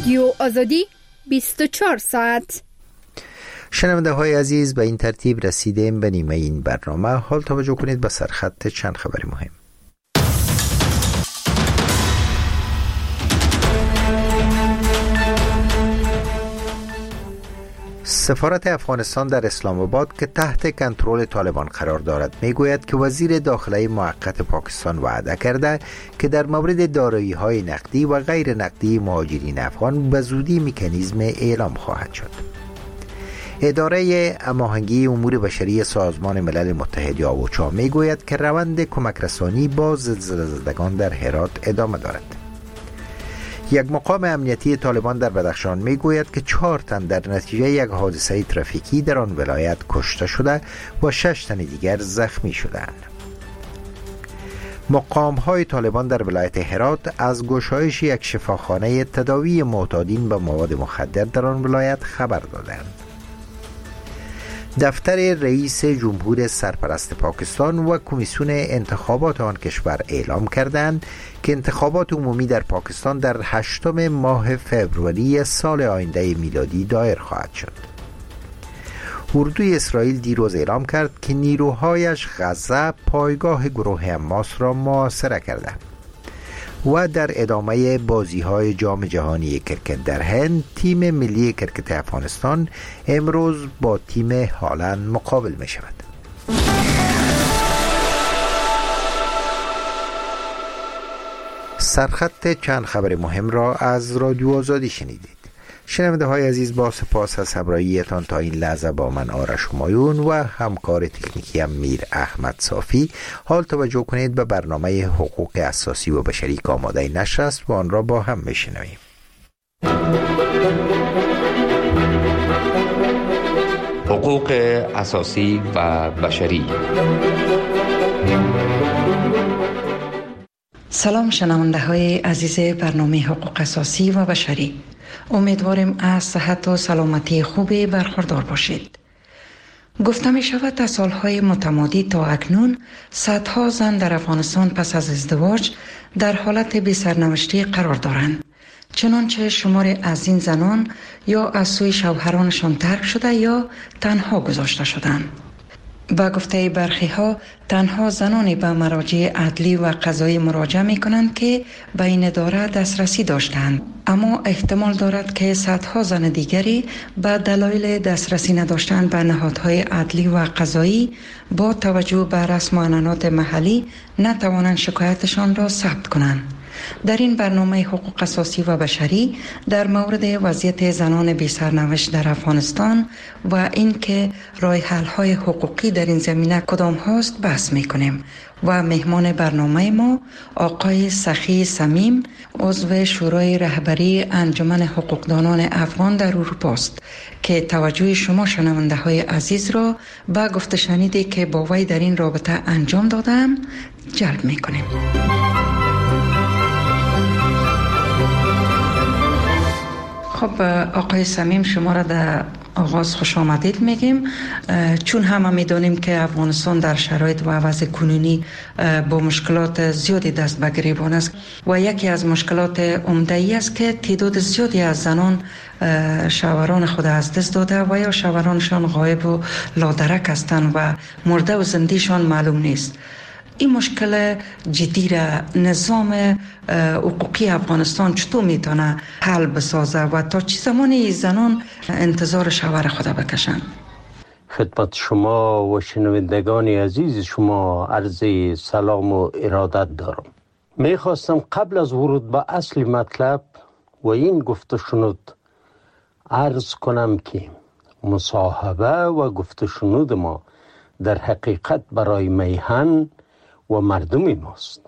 رادیو آزادی 24 ساعت. شنونده های عزیز، به این ترتیب رسیدیم به نیمه این برنامه. حال توجه کنید به سرخط چند خبر مهم. سفارت افغانستان در اسلام آباد که تحت کنترل طالبان قرار دارد میگوید که وزیر داخله موقت پاکستان وعده کرده که در مورد دارایی‌های نقدی و غیر نقدی مهاجرین افغان به زودی مکانیزم اعلام خواهد شد. اداره هماهنگی امور بشری سازمان ملل متحد یا اوچا میگوید که روند کمک رسانی با زلزله زدگان در هرات ادامه دارد. یک مقام امنیتی طالبان در بدخشان میگوید که 4 تن در نتیجه یک حادثه ترافیکی در آن ولایت کشته شده و 6 تن دیگر زخمی شدند. مقام‌های طالبان در ولایت هرات از گشایش یک شفاخانه تداوی معتادین به مواد مخدر در آن ولایت خبر دادند. دفتر رئیس جمهور سرپرست پاکستان و کمیسیون انتخابات آن کشور اعلام کردند که انتخابات عمومی در پاکستان در 8 ماه فوریه سال آینده میلادی دایر خواهد شد. اردوی اسرائیل دیروز اعلام کرد که نیروهایش غزه پایگاه گروه حماس را محاصره کردند. و در ادامه بازی‌های جام جهانی کرکت در هند، تیم ملی کرکت افغانستان امروز با تیم هالند مقابل می شود. سرخط چند خبر مهم را از رادیو آزادی شنیدید. شنونده های عزیز، با سپاس از همراهیتان تا این لحظه با من آرش همایون و همکار تکنیکی میر احمد صافی. حال توجه کنید به برنامه حقوق اساسی و بشری که آماده نشر است و آن را با هم بشنویم. حقوق اساسی و بشری. سلام شنونده های عزیز برنامه حقوق اساسی و بشری. امیدوارم از صحت و سلامتی خوبی برخوردار باشید. گفته می شود از سالهای متمادی تا اکنون صدها زن در افغانستان پس از ازدواج در حالت بی سرنوشتی قرار دارند. چنانچه شمار از این زنان یا از سوی شوهرانشان ترک شده یا تنها گذاشته شدند. با گفته برخی ها تنها زنانی به مراجع عدلی و قضایی مراجعه می کنند که به این اداره دسترسی داشتند، اما احتمال دارد که صدها زن دیگری به دلایل دسترسی نداشتن به نهادهای عدلی و قضایی با توجه به رسم و عنعنات محلی نتوانند شکایتشان را ثبت کنند. در این برنامه حقوق اساسی و بشری در مورد وضعیت زنان بی سرنوشت در افغانستان و اینکه راه حل های حقوقی در این زمینه کدام هاست بحث میکنیم و مهمان برنامه ما آقای سخی صمیم، عضو شورای رهبری انجمن حقوقدانان افغان در اروپا است که توجه شما شنونده های عزیز را به گفته شنیدی که با وی در این رابطه انجام دادم جلب میکنیم. خب آقای صمیم، شما را در آغاز خوش آمدید میگیم، چون همه میدانیم که افغانستان در شرایط و وضع کنونی با مشکلات زیادی دست به گریبان است و یکی از مشکلات عمده ای است که تعداد زیادی از زنان شوهران خود از دست داده و یا شوهرانشان غایب و لادرک هستند و مرده و زندهشان معلوم نیست. این مشکل جدی را نظام حقوقی افغانستان چطور میتونه حل بسازه و تا چه زمانی زنان انتظار شوهر خود بکشن؟ خدمت شما و شنوندگان عزیز شما عرض سلام و ارادت دارم. میخواستم قبل از ورود به اصل مطلب و این گفته شنود عرض کنم که مصاحبه و گفته شنود ما در حقیقت برای میهن و مردم ماست،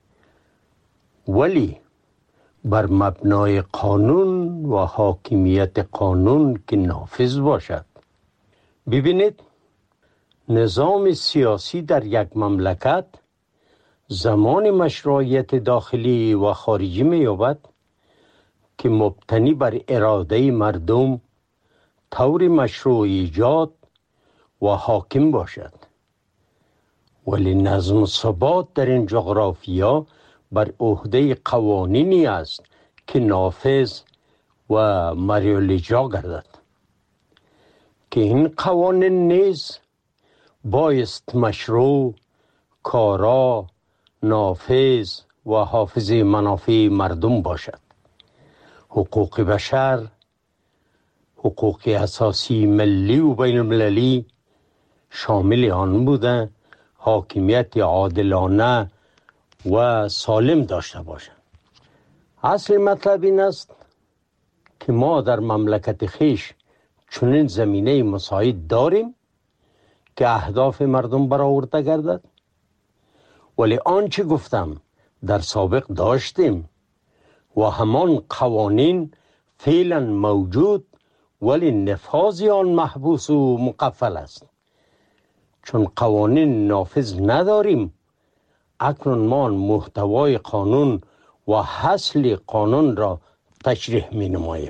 ولی بر مبنای قانون و حاکمیت قانون که نافذ باشد. ببینید، نظام سیاسی در یک مملکت زمان مشروعیت داخلی و خارجی می‌یابد که مبتنی بر اراده مردم طور مشروع ایجاد و حاکم باشد، ولی نظم و ثبات در این جغرافیا بر عهده قوانینی است که نافذ و مریال اجرا گردد که این قوانین نیز بایست مشروع، کارا، نافذ و حافظ منافع مردم باشد. حقوق بشر، حقوق اساسی ملی و بین المللی شامل آن بوده حاکمیت عادلانه و سالم داشته باشند. اصل مطلب این است که ما در مملکت خویش چنین زمینه مساعد داریم که اهداف مردم برآورده گردد، ولی آنچه گفتم در سابق داشتیم و همان قوانین فعلا موجود، ولی نفاذ آن محبوس و مقفل است. چون قوانین نافذ نداریم، اکنون ما محتوای قانون و حاصل قانون را تشریح می نماییم.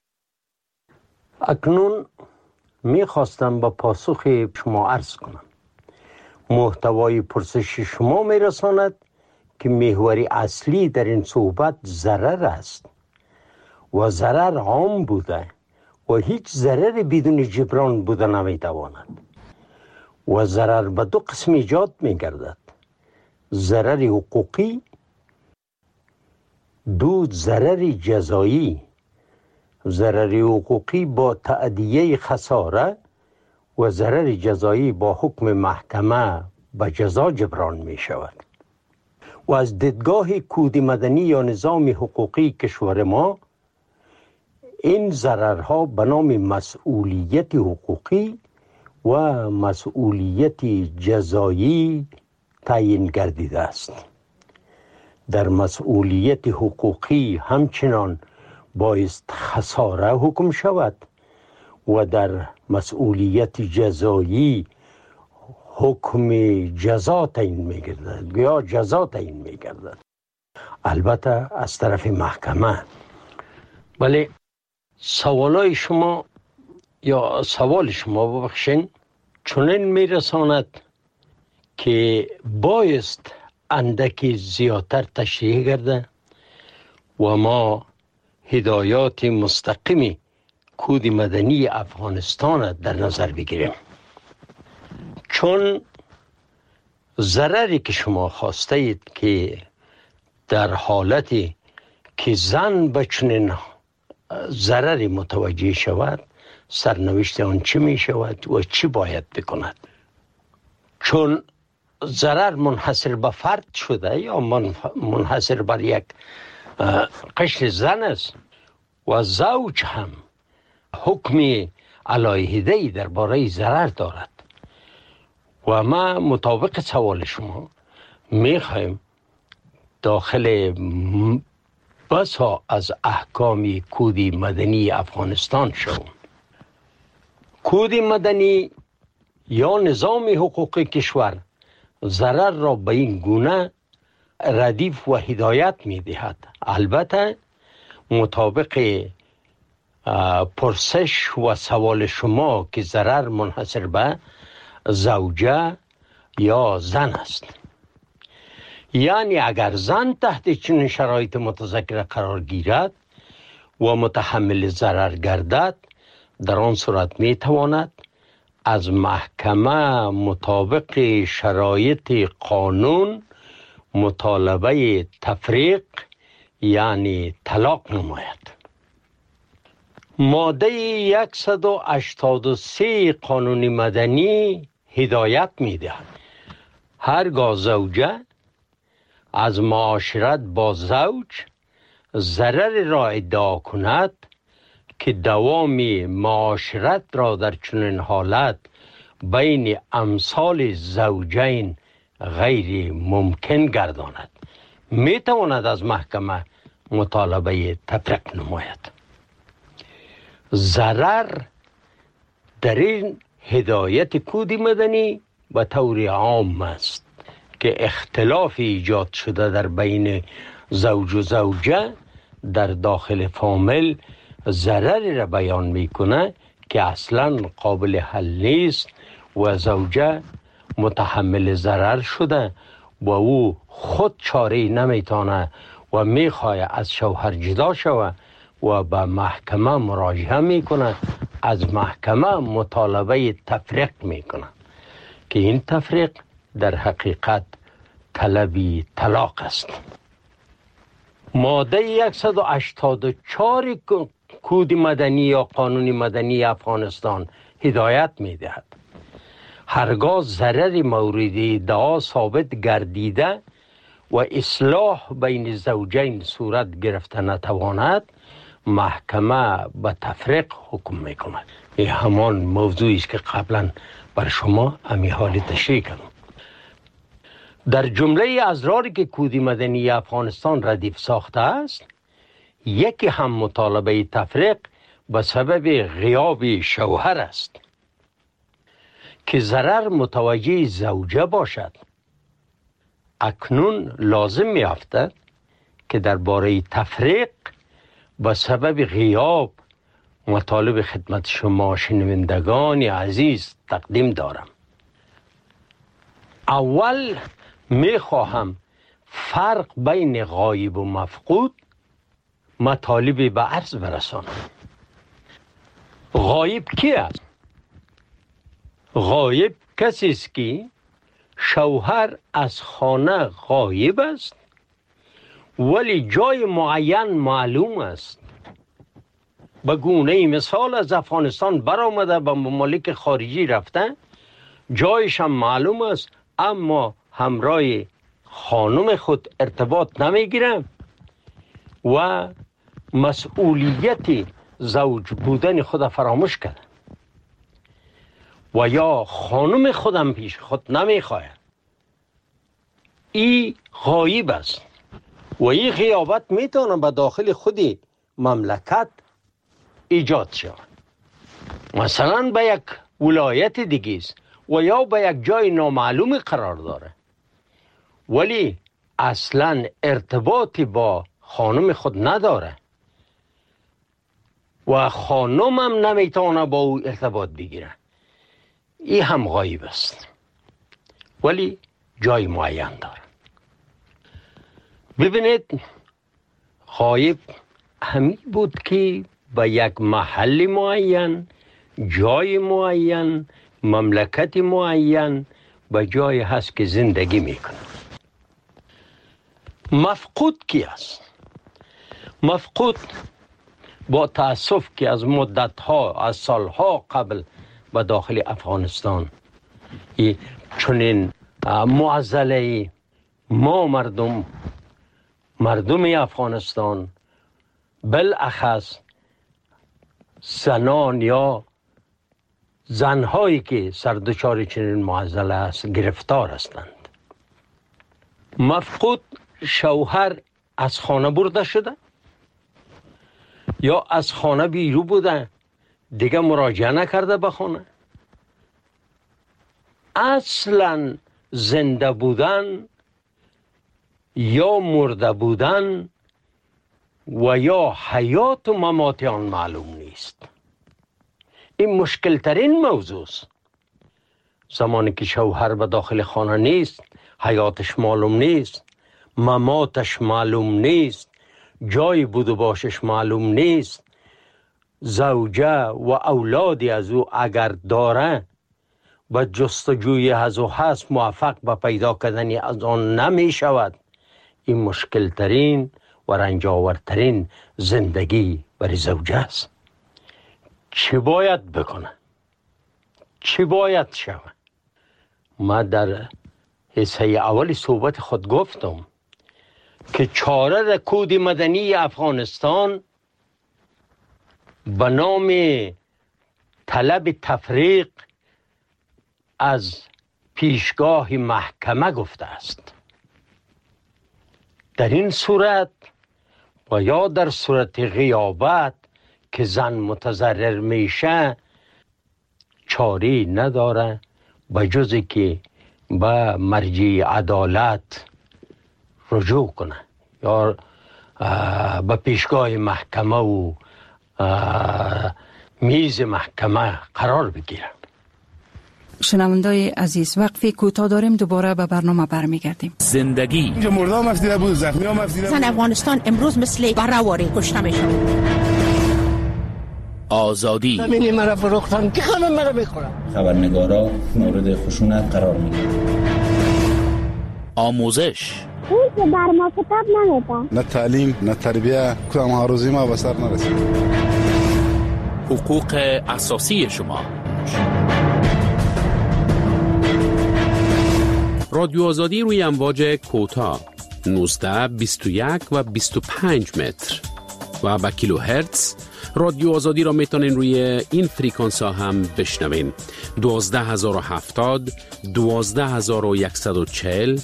اکنون می خواستم با پاسخ شما عرض کنم. محتوای پرسش شما می رساند که محور اصلی در این صحبت ضرر است و ضرر عام بوده و هیچ ضرر بدون جبران بوده نمی تواند و ضرر به دو قسم ایجاد می گردد: ضرر حقوقی، دو ضرر جزایی. ضرر حقوقی با تأدیه خساره و ضرر جزایی با حکم محکمه به جزا جبران می شود. و از دیدگاه کود مدنی یا نظام حقوقی کشور ما، این ضررها به نام مسئولیت حقوقی و مسئولیت جزایی تعیین گردیده است. در مسئولیت حقوقی همچنان بایست خساره حکم شود و در مسئولیت جزایی حکم جزا تعیین می‌گردد یا جزا تعیین می‌گردد، البته از طرف محکمه. ولی سوال شما ببخشین چنین میرساند که بایست اندکی زیادتر تشریح گرده و ما هدایات مستقیمی کود مدنی افغانستان در نظر بگیریم. چون ضرری که شما خواسته اید که در حالتی که زن به چنین ضرری متوجه شود، سرنوشت آن چی می شود و چی باید بکند. چون ضرر منحصر به فرد شده یا منحصر بر یک قشر زن است و زوج هم حکم علیحده‌ای درباره ضرر دارد و ما مطابق سوال شما میخوایم داخل بسا از احکام کود مدنی افغانستان شوم. کود مدنی یا نظام حقوقی کشور ضرر را به این گونه ردیف و هدایت می دهد. البته مطابق پرسش و سوال شما که ضرر منحصر به زوجه یا زن است، یعنی اگر زن تحت چنین شرایط متذکره قرار گیرد و متحمل ضرر گردد، در آن صورت می تواند از محکمه مطابق شرایط قانون مطالبه تفریق یعنی طلاق نماید. ماده 183 قانون مدنی هدایت می دهد هرگاه زوجه از معاشرت با زوج ضرر را ادعا کند که دوام معاشرت را در چنین حالت بین امثال زوجین غیر ممکن گرداند، می تواند از محکمه مطالبه تفریق نماید. ضرر در این هدایت کود مدنی به طور عام است که اختلاف ایجاد شده در بین زوج و زوجه در داخل فامیل ضرری را بیان میکنه که اصلا قابل حل نیست و زوجه متحمل ضرر شده و او خود چاره نمیتونه و میخواه از شوهر جدا شوه و به محکمه مراجعه میکنه، از محکمه مطالبه تفریق میکنه که این تفریق در حقیقت طلبی طلاق است. ماده 184 کود مدنی یا قانون مدنی افغانستان هدایت میدهد هرگاه ضرر مورد ادعا ثابت گردیده و اصلاح بین زوجین صورت گرفته نتواند، محکمه به تفریق حکم میکند. این همان موضوعی است که قبلا بر شما امی حال تشریح کردم. در جمله اضراری که کود مدنی افغانستان ردیف ساخته است، یکی هم مطالبه تفریق به سبب غیاب شوهر است که ضرر متوجه زوجه باشد. اکنون لازم می‌افتد که درباره تفریق به سبب غیاب مطالب خدمت شما شنوندگان عزیز تقدیم دارم. اول می‌خواهم فرق بین غایب و مفقود مطالب به عرض برسانم. غایب کی است؟ غایب کسی است که شوهر از خانه غایب است ولی جای معین معلوم است. به گونه مثال از افغانستان برآمده به ممالک خارجی رفته، جایش هم معلوم است اما همراه خانم خود ارتباط نمیگیره و مسئولیت زوج بودن خود فراموش کرده و یا خانم خودم پیش خود نمیخواهد. این غایب است و این غیابت میتونه به داخل خودی مملکت ایجاد شود. مثلا به یک ولایت دیگه است و یا به یک جای نامعلوم قرار داره ولی اصلا ارتباطی با خانم خود نداره و خانم هم نمیتونه با او ارتباط بگیره. این هم غایب است ولی جای معین داره. ببینید، غایب همین بود که به یک محل معین، جای معین، مملکت معین به جای هست که زندگی میکنه. مفقود کی است؟ مفقود با تأسف که از مدتها، از سالها قبل به داخل افغانستان چنین معضله ما مردم افغانستان بالاخص زنان یا زنهایی که سردچار چنین معضله است گرفتار هستند. مفقود شوهر از خانه برده شده یا از خانه بیرون بوده، دیگه مراجعه نکرده به خانه. اصلا زنده بودن یا مرده بودن و یا حیات و ممات آن معلوم نیست. این مشکل ترین موضوع است. زمانی که شوهر به داخل خانه نیست، حیاتش معلوم نیست، مماتش معلوم نیست، جای بود و باشش معلوم نیست، زوجه و اولادی از او اگر داره به جستجوی از او هست موفق به پیدا کردن از آن نمی شود. این مشکل ترین و رنجاورترین زندگی برای زوجه است. چی باید بکنه؟ چی باید شود؟ ما در حصه اول صحبت خود گفتم که چاره در کود مدنی افغانستان به نام طلب تفریق از پیشگاه محکمه گفته است. در این صورت و یا در صورت غیابت که زن متضرر میشه چاری نداره به جز که به مرجع عدالت رجوع کنه یا به پیشگاه محکمه و میز محکمه قرار بگیره. شنوندای عزیز، وقفی کوتاه داریم، دوباره به برنامه برمیگردیم. زندگی اینجا مرده هم افزیده بود، زخمی هم افزیده بود. افغانستان امروز مثل بره‌واری کشته میشه. آزادی همین مرا فروختن که خانم مرا میخورن. خبرنگارا مورد خشونت قرار میگیرن. آموزش اون که بر ما کتاب نمیده. نه تعلیم نه تربیه، کدام هاروزی ما به سر نرسید. حقوق اساسی شما. رادیو آزادی روی امواج کوتاه 19 21 و 25 متر و با کیلو هرتز. رادیو آزادی را میتونین روی این فریکانس ها هم بشنوین. 12070 12140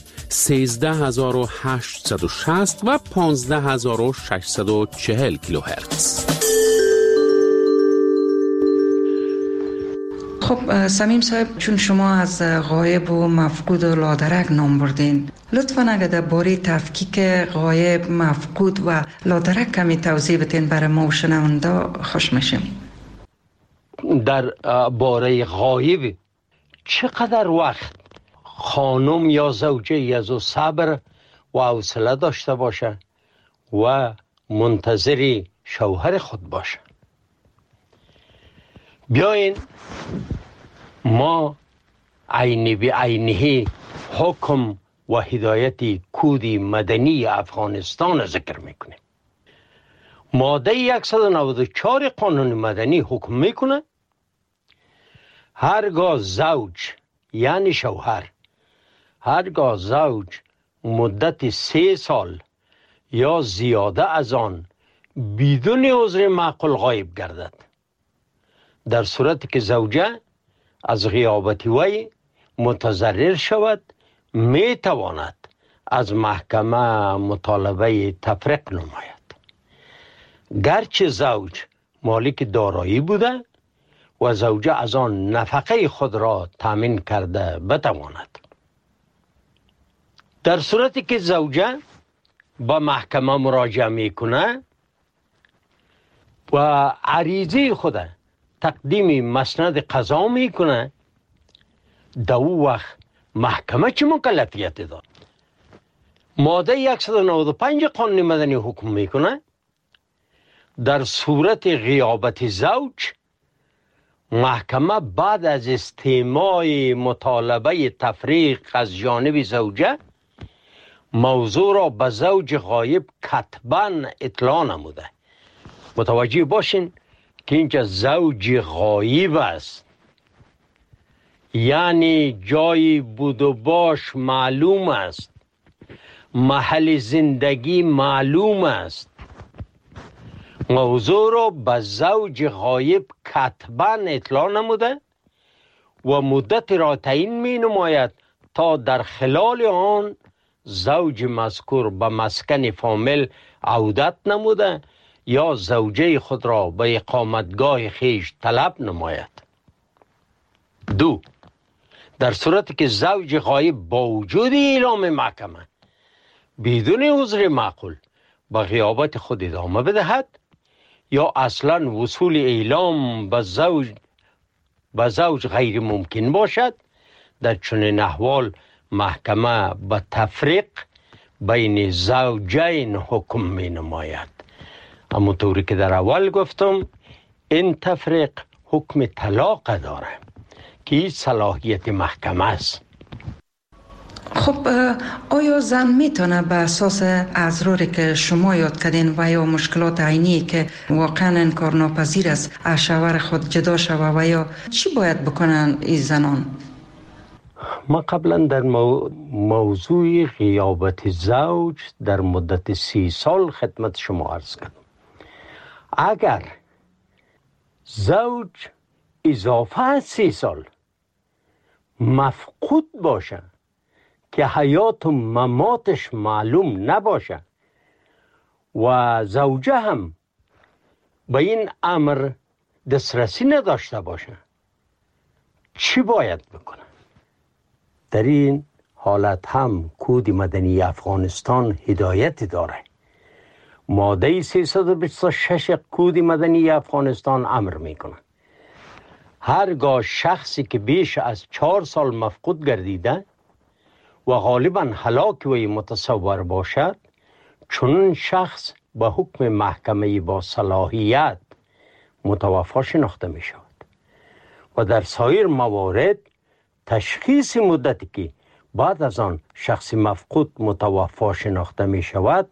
13860 و 15640 کیلو هرتز. خب صمیم صاحب، چون شما از غایب و مفقود و لادرک نام بردین، لطفاً اگر در باره تفکیک غایب، مفقود و لادرک کمی توضیح بدین برای ما و شنونده خوش میشیم. در باره غایب چقدر وقت خانم یا زوجه از او صبر و حوصله داشته باشه و منتظر شوهر خود باشه؟ بیاین ما عینی به عینی حکم و هدایت کود مدنی افغانستان ذکر میکنه. ماده 194 قانون مدنی حکم میکنه هرگاه زوج یعنی شوهر، هرگاه زوج مدت 3 سال یا زیاده از آن بدون عذر معقول غایب گردد، در صورتی که زوجه از غیابت وی متضرر شود، می تواند از محکمه مطالبه تفریق نماید، گرچه زوج مالک دارایی بوده و زوجه از آن نفقه خود را تامین کرده بتواند. در صورتی که زوجه با محکمه مراجعه میکنه و عریضه خود تقدیم مسند قضا میکنه، در او وقت محکمه چه مکلفیت داد؟ ماده 195 قانون مدنی حکم میکنه در صورت غیابت زوج، محکمه بعد از استماع مطالبه تفریق از جانب زوجه موضوع را به زوج غایب کتباً اطلاع نموده. متوجه باشین که اینجا زوج غایب است، یعنی جای بود و باش معلوم است، محل زندگی معلوم است. موضوع را به زوج غایب کتباً اطلاع نموده و مدت را تعیین می نماید تا در خلال آن زوج مذکور به مسکن فامیل عودت نموده یا زوجه خود را به اقامتگاه خیش طلب نماید. 2. در صورتی که زوج غایب با وجود اعلام محکمه بدون عذر معقول به غیابت خود ادامه بدهد یا اصلا وصول اعلام به زوج غیر ممکن باشد، در چنین احوال محکمه به تفریق بین زوجین حکم می نماید. همونطوری که در اول گفتم، این تفریق حکم طلاق داره که صلاحیت محکمه است. خب آیا زن میتونه به اساس اضراری که شما یاد کردین و یا مشکلات عینی که واقعا انکارناپذیر است از شوهر خود جدا شوه و یا چی باید بکنن این زنان؟ ما قبلا در موضوع غیابت زوج در مدت 30 سال خدمت شما عرض کردم. اگر زوج اضافه از 30 سال مفقود باشه که حیات و مماتش معلوم نباشه و زوجه هم به این امر دسترسی نداشته باشه، چی باید بکنه؟ در این حالت هم کود مدنی افغانستان هدایت داره. ماده 326 کود مدنی افغانستان امر میکنه هرگاه شخصی که بیش از 4 سال مفقود گردیده و غالباً هلاک وی متصور باشد، چون شخص به حکم محکمه با صلاحیت متوفی شناخته می شود و در سایر موارد تشخیص مدتی که بعد از آن شخص مفقود متوفی شناخته می شود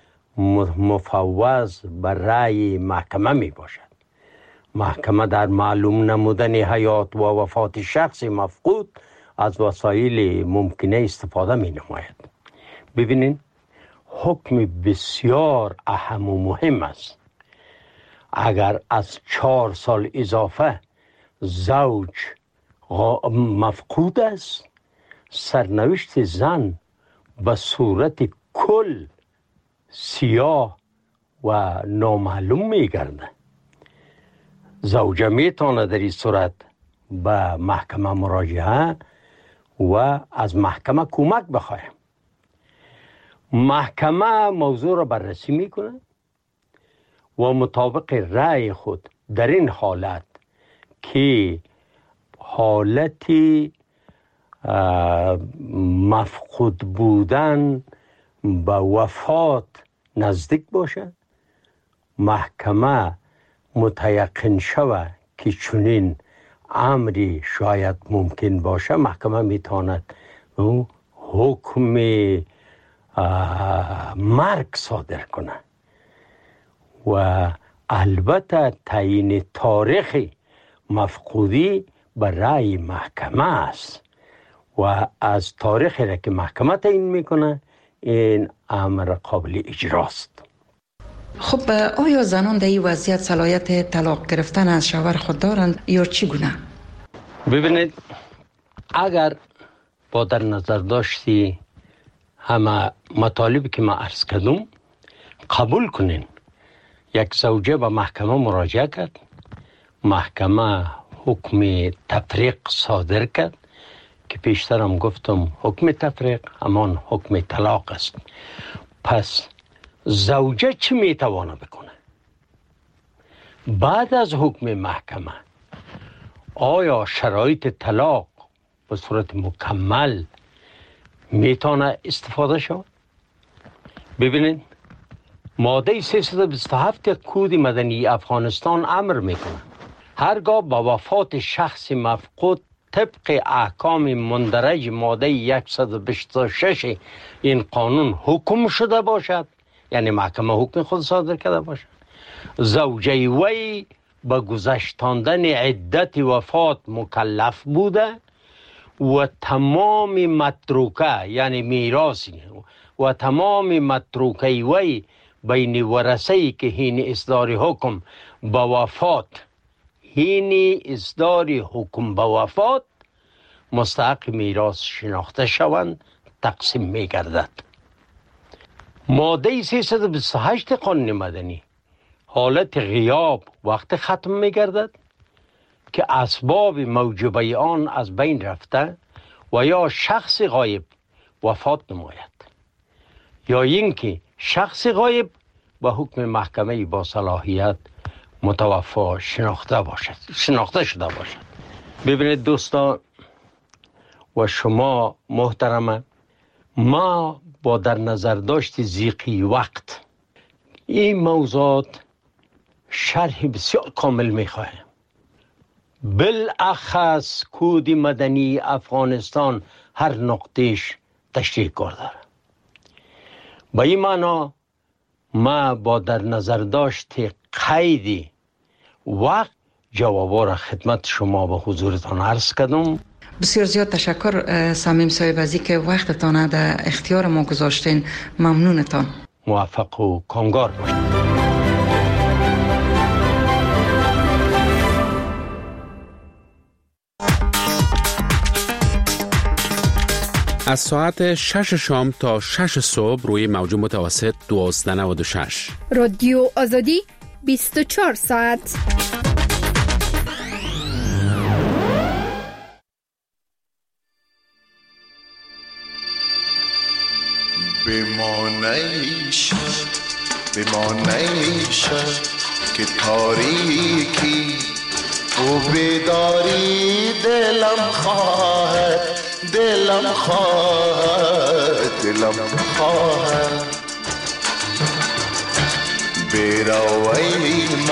مفوض به رأی محکمه می باشد. محکمه در معلوم نمودن حیات و وفات شخص مفقود از وسایل ممکنه استفاده می نماید. ببینین حکم بسیار اهم و مهم است. اگر از 4 سال اضافه زوج مفقود است، سرنوشت زن به صورت کل سیاه و نامعلوم می گرده. زوجه می تواند در این صورت به محکمه مراجعه و از محکمه کمک بخواهد. محکمه موضوع را بررسی می کند و مطابق رأی خود در این حالت که حالت مفقود بودن به وفات نزدیک باشد، محکمه متیقن شود که چنین امری شاید ممکن باشه، محکمه میتواند حکم مرگ صادر کنه و البته تعیین تاریخ مفقودی به رأی محکمه است و از تاریخی را که محکمه تعیین میکنه این امر قابل اجراست. خب آیا زنان در این وضعیت صلاحیت طلاق گرفتن از شوهر خود دارند یا چگونه؟ ببینید، اگر با در نظر داشتی همه مطالبی که ما عرض کردم قبول کنین، یک زوجه به محکمه مراجعه کرد، محکمه حکم تفریق صادر کرد که پیشترم گفتم حکم تفریق همان حکم طلاق است. پس زوجه چی میتوانه بکنه؟ بعد از حکم محکمه آیا شرایط طلاق به صورت مکمل میتونه استفاده شود؟ ببینید، ماده 327 کود مدنی افغانستان امر میکنه هرگاه با وفات شخص مفقود طبق احکام مندرج ماده 126 این قانون حکم شده باشد، یعنی محکمه حکم خود صادر کرده باشد، زوجه وی به گذشتاندن عدت وفات مکلف بوده و تمام متروکه یعنی میراثی و تمام متروکه وی بین ورثه‌ای که حین اصدار حکم به وفات مستحق میراث شناخته شوند تقسیم می گردد. ماده 328 قانون مدنی حالت غیاب وقت ختم می گردد که اسباب موجبه آن از بین رفته و یا شخص غایب وفات نماید یا اینکه شخص غایب به حکم محکمه با صلاحیت متوفی شناخته شده باشد. ببینید دوستان و شما محترمه، ما با در نظر داشت ضیقی وقت این موضوعات شرح بسیار کامل میخواهیم. بالاخص کود مدنی افغانستان هر نقطهش تشریح کار داره. با این معنا ما با در نظر داشت قید وقت جوابا را خدمت شما به حضورتان عرض کردم. بسیار زیاد تشکر صمیم صاحب از اینکه وقتتان در اختیار ما گذاشتین. ممنونتان. موفق و کامگار باشید. از ساعت 6 شام تا 6 صبح روی موج متوسط 1296 رادیو آزادی 24 ساعت. به ما نیشد که تاریکی او بیداری دلم خواهد دلم خواهد دلم خواهد بروی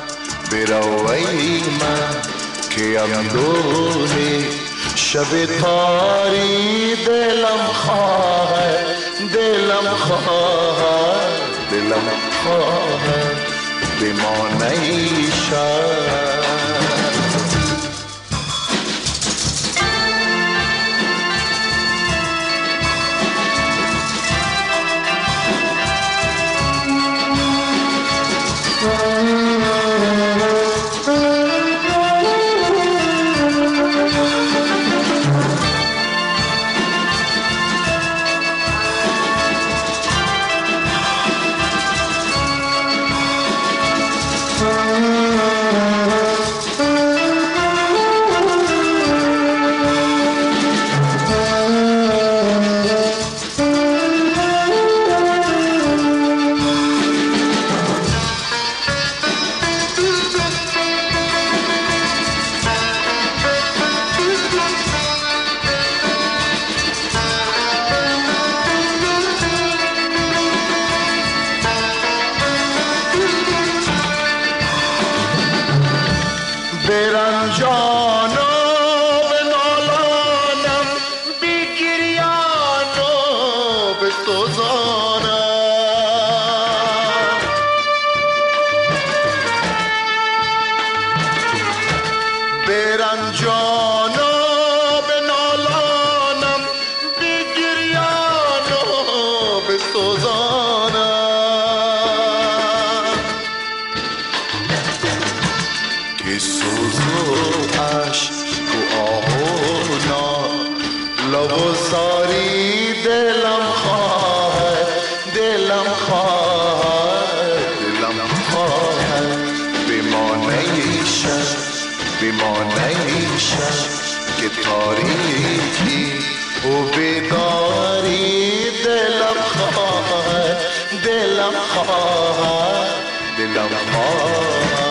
من که اندوه شب تاری دلم خواهد دلم خواهد دلم خواهد بمانی شب که تاریکی و بیداری دلم خواهد دلم خواهد دلم خواهد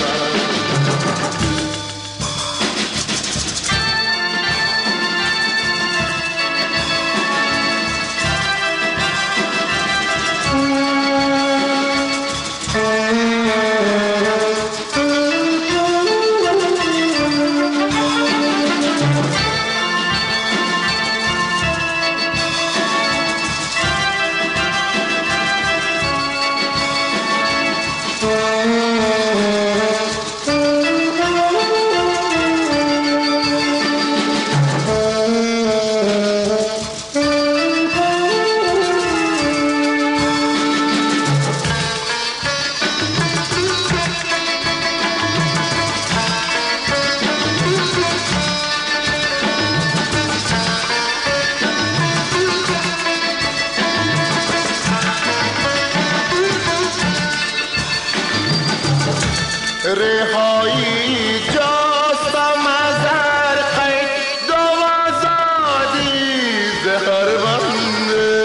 رهایی جاستم از هر قید دوازادی زهر بنده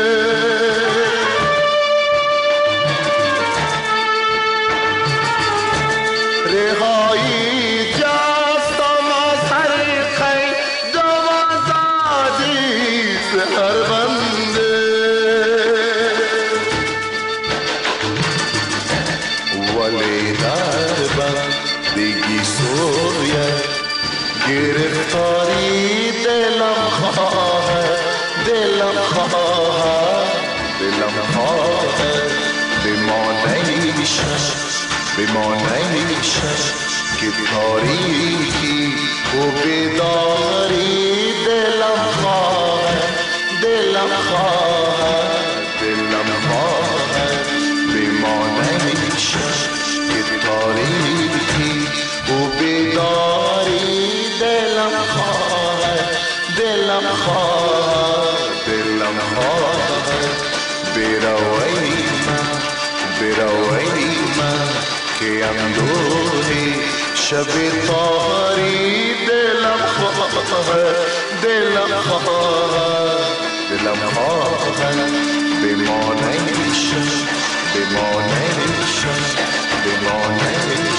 رهایی جاستم از هر قید دوازادی زهر بنده ولی دیگی سوریه گرفتاری دلم خواهد دلم خواهد دلم خواهد بمانیشش که تاریکی و بیداری دلم خواهد دلم خواهد دلم خواهد بمانیشش تاریکی و بیداری دلم خواهد دلم خواهد دلم خواهد بروی من که اندوهی شب تاری دلم خواهد دلم خواهد دلم خواهد بمانیشش بمانیشش